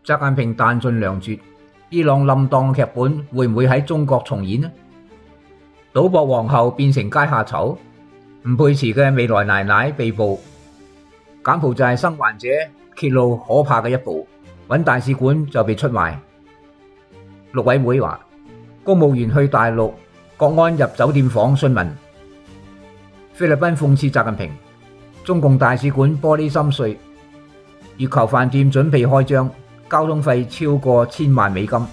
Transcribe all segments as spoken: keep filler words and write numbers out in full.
習近平彈盡糧絕，伊朗冧檔劇本會唔會喺中國重演呢？賭博皇后變成階下囚，吳佩慈嘅未來奶奶被捕，柬埔寨生還者揭露可怕嘅一步，搵大使館就被出賣。陸委會話，公務員去大陸，國安入酒店房詢問。菲律賓諷刺習近平，中共大使館玻璃心碎，月球飯店準備開張，交通費超過千萬美金。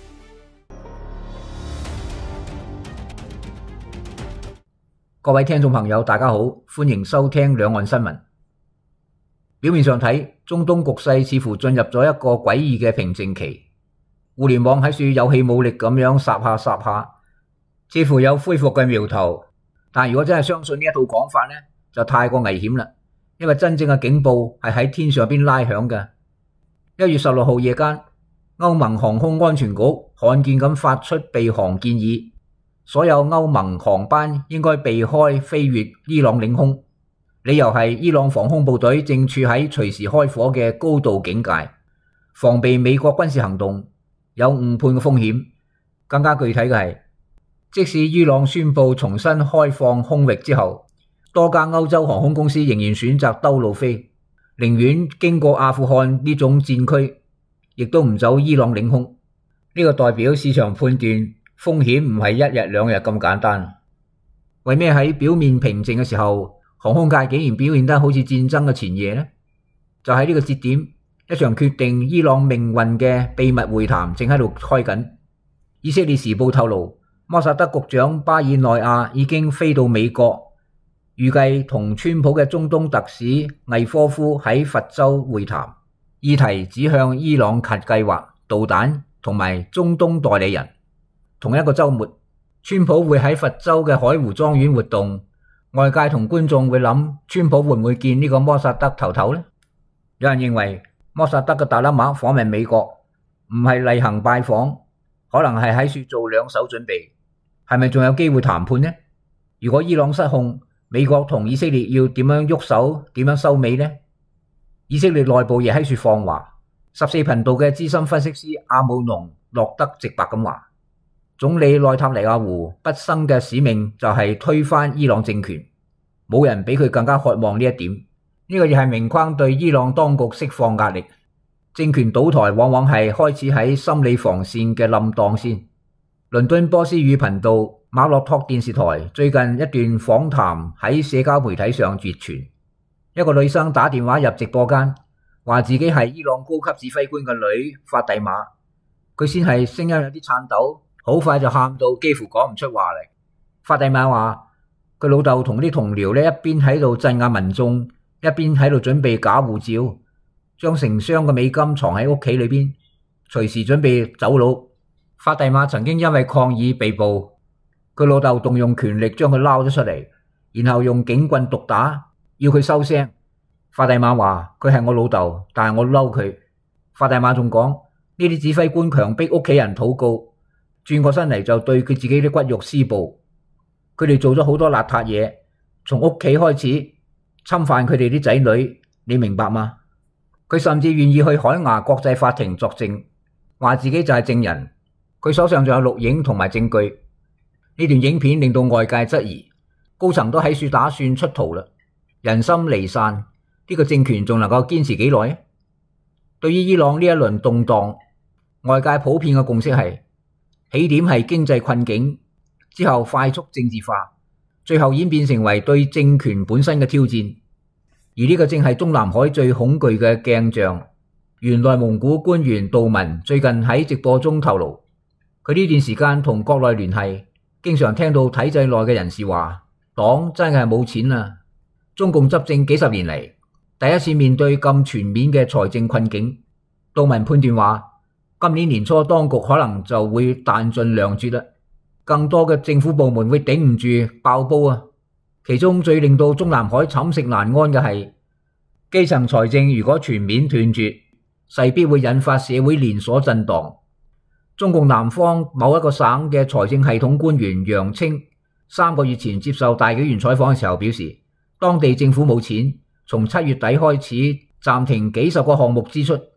各位聽眾朋友，大家好，歡迎收聽兩岸新聞。表面上睇，中東局勢似乎進入咗一個詭異嘅平靜期，互聯網喺處有氣冇力咁樣霎下霎下，似乎有恢復嘅苗頭。但如果真係相信呢一套講法呢，就太過危險啦，因為真正嘅警報係喺天上邊拉響嘅。一月十六號夜間，歐盟航空安全局罕見咁發出避航建議，所有歐盟航班應該避開飛越伊朗領空，理由係伊朗防空部隊正處喺隨時開火嘅高度警戒，防備美國軍事行動，有誤判嘅風險。更加具體嘅係，即使伊朗宣布重新開放空域之後，多家歐洲航空公司仍然選擇兜路飛，寧願經過阿富汗呢種戰區，亦都唔走伊朗領空。呢個代表市場判斷風險唔係一日兩日咁簡單。為咩喺表面平靜嘅時候，航空界竟然表現得好似戰爭嘅前夜呢？就喺呢個節點，一場決定伊朗命運嘅秘密會談正喺度開緊。以色列時報透露，摩薩德局長巴爾內亞已經飛到美國，預計同川普嘅中東特使魏科夫喺佛州會談，議題指向伊朗核計劃、導彈同埋中東代理人。同一個週末，川普會喺佛州嘅海湖莊園活動，外界同觀眾會諗，川普會唔會見呢個摩薩德頭頭呢？有人認為摩薩德嘅達拉馬訪問美國唔係例行拜訪，可能係喺處做兩手準備。係咪仲有機會談判呢？如果伊朗失控，美國同以色列要點樣喐手，點樣收尾呢？以色列內部亦喺處放話。十四頻道嘅資深分析師阿姆農洛德直白咁話，總理內塔尼亞胡畢生嘅使命就係推翻伊朗政權，冇人比佢更加渴望呢一點。呢個亦係明框對伊朗當局釋放壓力。政權倒台往往係開始喺心理防線嘅冧檔先。倫敦波斯語頻道馬洛托電視台最近一段訪談喺社交媒體上熱傳，一個女生打電話入直播間，話自己係伊朗高級指揮官嘅女法蒂瑪，佢先係聲音有啲顫抖，好快就喊到幾乎講唔出話嚟。法蒂瑪話佢老豆同啲同僚咧一邊喺度鎮壓民眾，一邊喺度準備假護照，將成箱嘅美金藏喺屋企裏邊，隨時準備走佬。法蒂瑪曾經因為抗議被捕，佢老豆動用權力將佢撈咗出嚟，然後用警棍毒打，要佢收聲。法蒂瑪話佢係我老豆，但係我嬲佢。法蒂瑪仲講呢啲指揮官強迫屋企人禱告，轉過身嚟就對佢自己啲骨肉施暴。佢哋做咗好多邋遢嘢，從屋企開始侵犯佢哋啲仔女，你明白嗎？佢甚至願意去海牙國際法庭作證，話自己就係證人。佢手上仲有錄影同埋證據。呢段影片令到外界質疑，高層都喺處打算出逃啦，人心離散，呢個政權仲能夠堅持幾耐？對於伊朗呢一輪動盪，外界普遍嘅共識係，起點係經濟困境，之後快速政治化，最後演變成為對政權本身嘅挑戰。而呢個正係中南海最恐懼嘅鏡像。原內蒙古官員杜文最近喺直播中透露，佢呢段時間同國內聯繫，經常聽到體制內嘅人士話，黨真係冇錢啦。中共執政幾十年嚟，第一次面對咁全面嘅財政困境。杜文判斷話，今年年初當局可能就會彈盡糧絕啦，更多嘅政府部門會頂唔住爆煲啊！其中最令到中南海寢食難安嘅係，基層財政如果全面斷絕，勢必會引發社會連鎖震盪。中共南方某一個省嘅財政系統官員楊清三個月前接受大紀元採訪嘅時候表示，當地政府冇錢，從七月底開始暫停幾十個項目支出，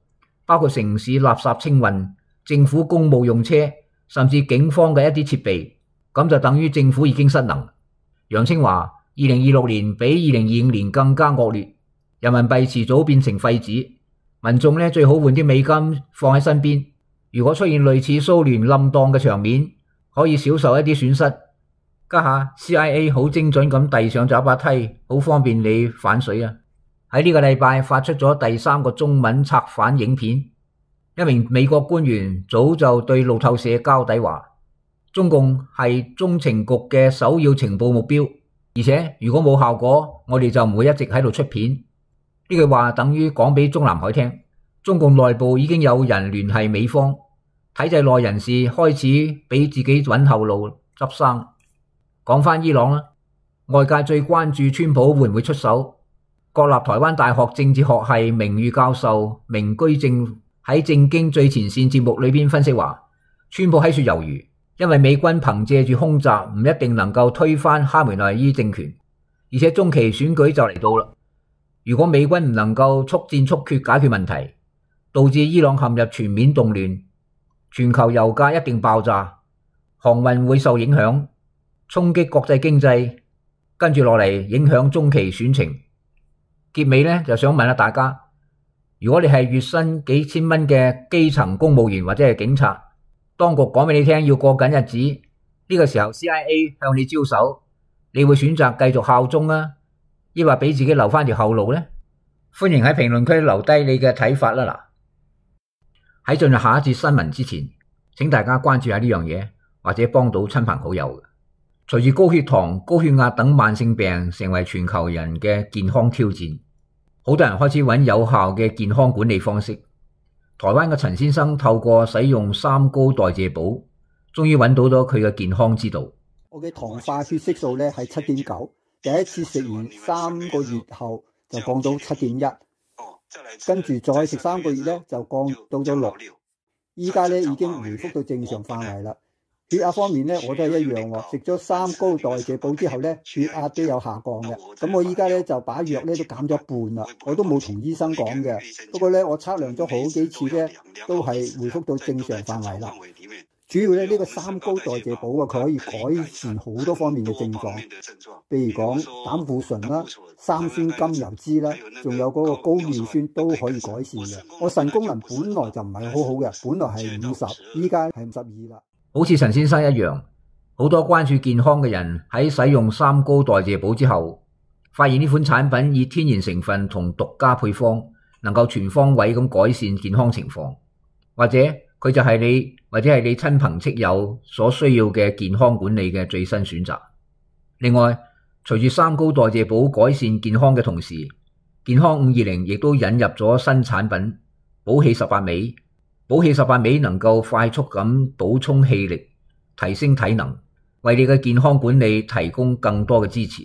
包括城市垃圾清運、政府公務用車，甚至警方嘅一啲設備，咁就等於政府已經失能。楊清話：二零二六年比二零二五年更加惡劣，人民幣遲早變成廢紙，民眾呢最好換啲美金放喺身邊。如果出現類似蘇聯冧檔嘅場面，可以少受一啲損失。家下 C I A 好精準咁遞上咗一把梯，好方便你反水啊！喺呢個禮拜發出咗第三個中文策反影片，一名美國官員早就對路透社交底話，中共係中情局嘅首要情報目標，而且如果冇效果，我哋就唔會一直喺度出片。呢句話等於講俾中南海聽，中共內部已經有人聯繫美方，體制內人士開始俾自己揾後路執生。講返伊朗啦，外界最關注川普會唔會出手。國立台灣大學政治學系名譽教授明居正喺政經最前線節目裏邊分析話，川普喺處猶豫，因為美軍憑借住空襲唔一定能夠推翻哈梅內伊政權，而且中期選舉就嚟到啦。如果美軍唔能夠速戰速決解決問題，導致伊朗陷入全面動亂，全球油價一定爆炸，航運會受影響，衝擊國際經濟，跟住落嚟影響中期選情。結尾呢，就想問下大家，如果你係月薪幾千蚊嘅基層公務員或者係警察，當局講俾你聽要過緊日子，呢個時候 C I A 向你招手，你會選擇繼續效忠啊，抑或俾自己留翻條後路呢？歡迎喺評論區留低你嘅睇法啦！嗱，喺進入下一節新聞之前，請大家關注下呢樣嘢，或者幫到親朋好友。隨住高血糖、高血壓等慢性病成為全球人嘅健康挑戰，好多人開始揾有效嘅健康管理方式。台灣嘅陳先生透過使用三高代謝寶，終於揾到咗佢嘅健康之道。 我嘅糖化血色素咧係七點九，第一次食完三個月後就降到七點一，跟住再食三個月咧就降到咗六，依家咧已經回復到正常範圍啦。血壓方面咧，我都係一樣喎。食咗三高代謝寶之後咧，血壓都有下降嘅。咁我依家咧就把藥咧都減咗一半啦。我都冇同醫生講嘅，不過咧我測量咗好幾次咧，都係回復到正常範圍啦。主要咧呢個三高代謝寶啊，佢可以改善好多方面嘅症狀，譬如講膽固醇啦、三酸甘油酯啦，仲有嗰個高尿酸都可以改善嘅。我腎功能本來就唔係好好嘅，本來係五十，依家係五十二啦。 好似陳先生一樣，好多關注健康嘅人喺使用三高代謝寶之後，發現呢款產品以天然成分同獨家配方，能夠全方位咁改善健康情況，或者佢就係你或者係你親朋戚友所需要嘅健康管理嘅最新選擇。另外，隨住三高代謝寶改善健康嘅同時，健康五二零亦都引入咗新產品寶氣十八味。寶氣十八味能夠快速咁補充氣力，提升體能，為你嘅健康管理提供更多嘅支持。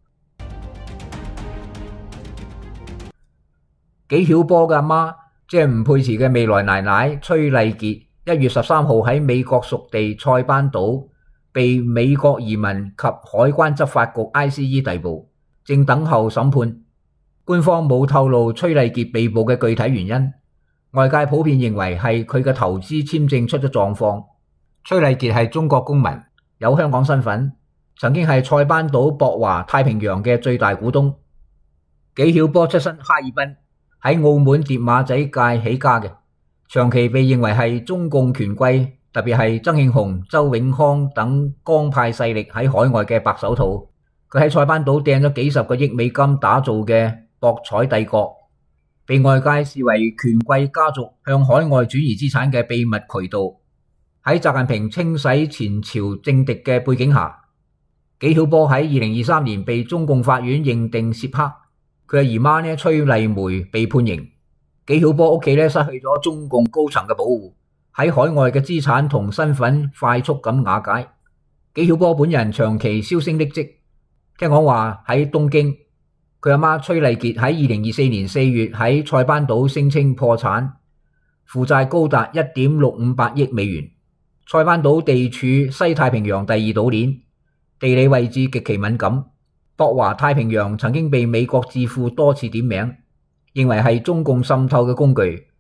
紀曉波嘅阿媽，即係吳佩慈嘅未來奶奶崔麗傑，一月十三號喺美國屬地塞班島被美國移民及海關執法局 I C E 逮捕，正等候審判。官方冇透露崔麗傑被捕嘅具體原因。外界普遍認為係佢嘅投資簽證出咗狀況。崔麗傑係中國公民，有香港身份，曾經係塞班島博華太平洋嘅最大股東。紀曉波出身哈爾濱，喺澳門疊馬仔界起家嘅，長期被認為係中共權貴，特別係曾慶紅、周永康等江派勢力喺海外嘅白手套。佢喺塞班島掟咗幾十個億美金打造嘅博彩帝國，被外界視為權貴家族向海外轉移資產嘅秘密渠道。喺習近平清洗前朝政敵嘅背景下，紀曉波喺二零二三年被中共法院認定涉黑。佢嘅姨媽呢崔麗梅被判刑。紀曉波屋企呢失去咗中共高層嘅保護，喺海外嘅資產同身份快速咁瓦解。紀曉波本人長期銷聲匿跡，聽講話喺東京。佢阿媽崔麗傑喺二零二四年四月喺塞班島聲稱破產，負債高達一點六五八億美元。塞班島地處西太平洋第二島鏈，地理位置極其敏感。博華太平洋曾經被美國智庫多次點名，認為係中共滲透嘅工具。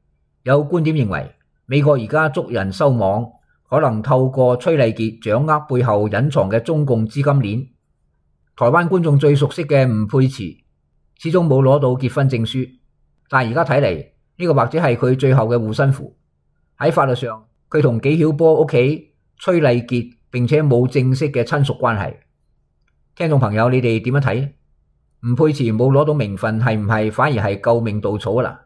有觀點認為，美國而家捉人收網，可能透過崔麗傑掌握背後隱藏嘅中共資金鏈。台灣觀眾最熟悉嘅吳佩慈，始終冇攞到結婚證書，但而家睇嚟，呢個或者係佢最後嘅護身符。喺法律上，佢同紀曉波屋企崔麗傑並且冇正式嘅親屬關係。聽眾朋友，你哋點樣睇？吳佩慈冇攞到名分，係唔係反而係救命稻草啦？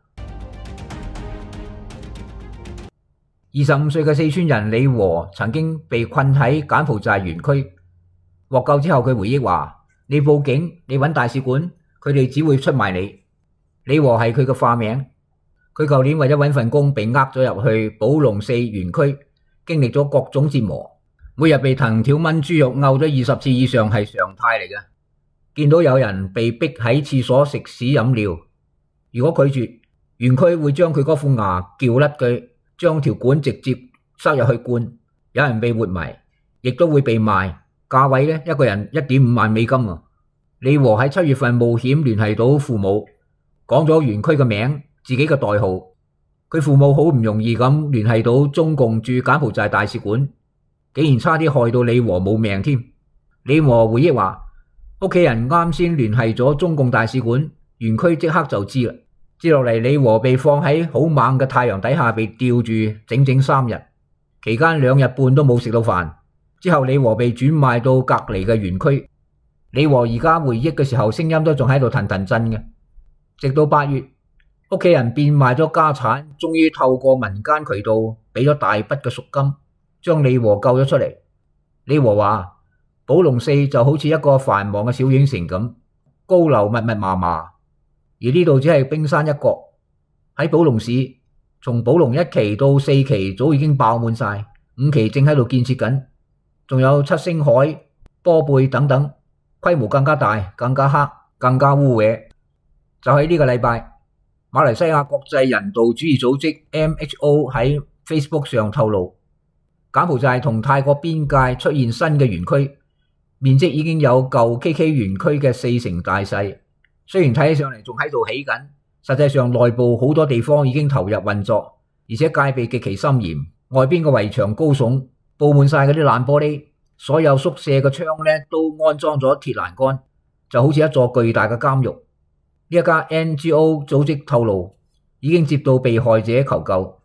二十五歲嘅四川人李和曾經被困喺柬埔寨園區，獲救之後佢回憶話：你報警，你揾大使館，佢哋只會出賣你。李和係佢嘅化名。佢舊年為咗揾份工被呃咗入去寶龍四園區，經歷咗各種折磨，每日被藤條炆豬肉毆咗二十次以上係常態嚟嘅。見到有人被逼喺廁所食屎飲尿，如果拒絕，園區會將佢嗰副牙撬甩佢，將條管直接塞入去灌。有人被活埋，亦都會被賣，價位呢，一個人一點五萬美金啊！李和喺七月份冒險聯繫到父母，講咗園區嘅名，自己嘅代號。佢父母好唔容易咁聯繫到中共駐柬埔寨大使館，竟然差啲害到李和冇命添。李和回憶話：屋企人啱先聯繫咗中共大使館，園區即刻就知啦。接落嚟，李和被放喺好猛嘅太陽底下被吊住整整三日，期間兩日半都冇食到飯。之後李和被轉賣到隔離嘅園區。李和而家回憶嘅時候，聲音都仲喺度騰騰震嘅。直到八月，屋企人變賣咗家產，終於透過民間渠道俾咗大筆嘅贖金，將李和救咗出嚟。李和話：寶龍四就好似一個繁忙嘅小縣城咁，高樓密密麻麻，而呢度只係冰山一角。喺寶龍市，從寶龍一期到四期早已經爆滿晒，五期正喺度建設緊，仲有七星海、波貝等等，規模更加大、更加黑、更加污穢。就喺呢個禮拜，馬來西亞國際人道主義組織 M H O 喺 Facebook 上透露，柬埔寨同泰國邊界出現新嘅園區，面積已經有舊 K K 園區嘅四成大細。雖然睇起上嚟仲喺度起緊，實際上內部好多地方已經投入運作，而且戒備極其森嚴，外邊嘅圍牆高聳，布滿晒嗰啲爛玻璃，所有宿舍嘅窗咧都安裝咗鐵欄杆，就好似一座巨大嘅監獄。呢一家 N G O 組織透露，已經接到被害者求救。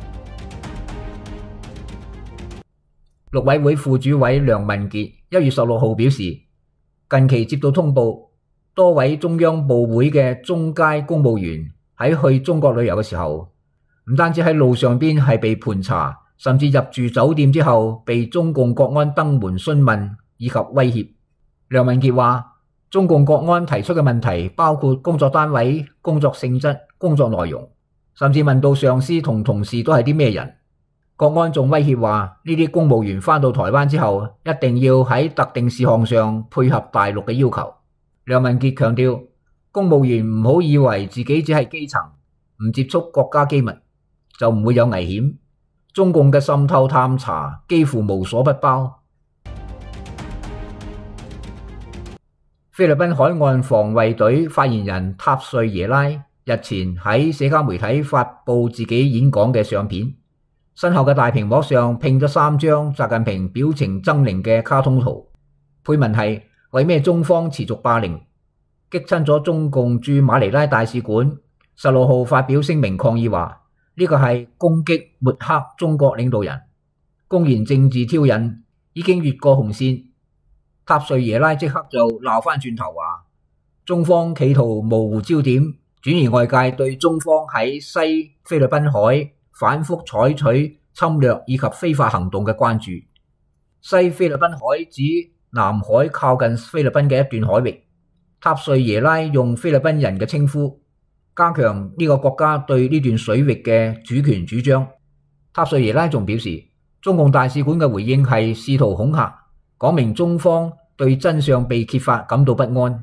陸委會副主委梁文傑一月十六號表示，近期接到通報，多位中央部會嘅中階公務員喺去中國旅遊嘅時候，唔單止喺路上邊係被盤查，甚至入住酒店之後被中共國安登門詢問以及威脅。梁文傑話，中共國安提出嘅問題包括工作單位、工作性質、工作內容，甚至問到上司同同事都係啲咩人。國安仲威脅話，呢啲公務員返到台灣之後，一定要喺特定事項上配合大陸嘅要求。梁文傑強調，公務員唔好以為自己只係基層，唔接觸國家機密就唔會有危險。中共嘅滲透探查幾乎無所不包。菲律賓海岸防衛隊發言人塔瑞耶拉日前喺社交媒體發布自己演講嘅相片，身後嘅大屏幕上拼咗三張習近平表情猙獰嘅卡通圖，配文係為咩中方持續霸凌，激親咗中共駐馬尼拉大使館。十六號發表聲明抗議話，呢個係攻擊抹黑中國領導人，公然政治挑釁，已經越過紅線。塔瑞耶拉即刻就鬧翻轉頭話，中方企圖模糊焦點，轉移外界對中方喺西菲律賓海反覆採取侵略以及非法行動嘅關注。西菲律賓海指南海靠近菲律賓嘅一段海域。塔瑞耶拉用菲律賓人嘅稱呼，加強呢個國家對呢段水域嘅主權主張。塔瑞耶拉仲表示，中共大使館嘅回應係試圖恐嚇，講明中方對真相被揭發感到不安。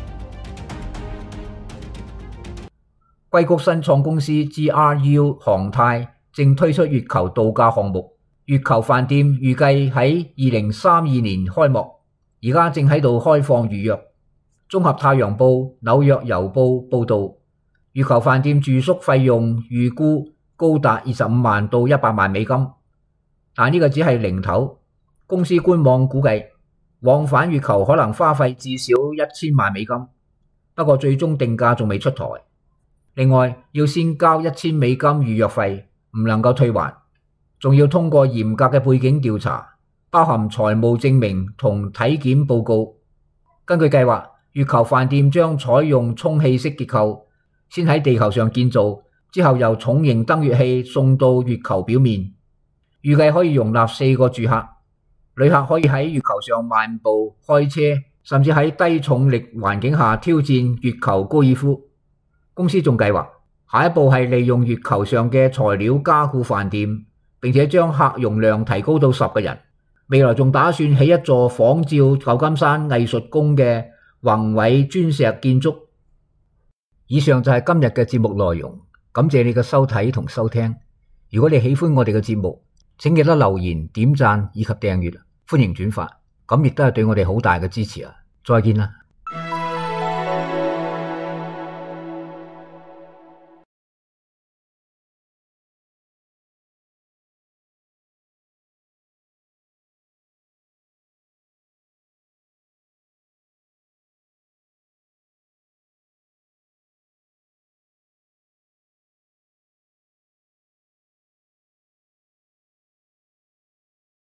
硅谷新創公司 G R U 航太正推出月球度假項目，月球飯店預計喺二零三二年開幕，而家正喺度開放預約。綜合太陽報、紐約郵報報道，月球飯店住宿費用預估高達二十五萬到一百萬美金，但呢個只係零頭。公司官網估計往返月球可能花費至少一千萬美金，不過最終定價仲未出台。另外要先交一千美金預約費，唔能夠退還，仲要通過嚴格嘅背景調查，包含財務證明同體檢報告。根據計劃，月球飯店將採用充氣式結構，先喺地球上建造，之後由重型登月器送到月球表面，預計可以容納四個住客。旅客可以喺月球上漫步、開車，甚至喺低重力環境下挑戰月球高爾夫。公司仲計劃下一步係利用月球上嘅材料加固飯店，並且將客容量提高到十個人。未來仲打算起一座仿照舊金山藝術宮嘅宏偉磚石建築。以上就係今日嘅節目內容，感謝你嘅收睇同收聽。如果你喜歡我哋嘅節目，請記得留言、點讚以及訂閱，歡迎轉發，咁亦都係對我哋好大嘅支持啊！再見啦。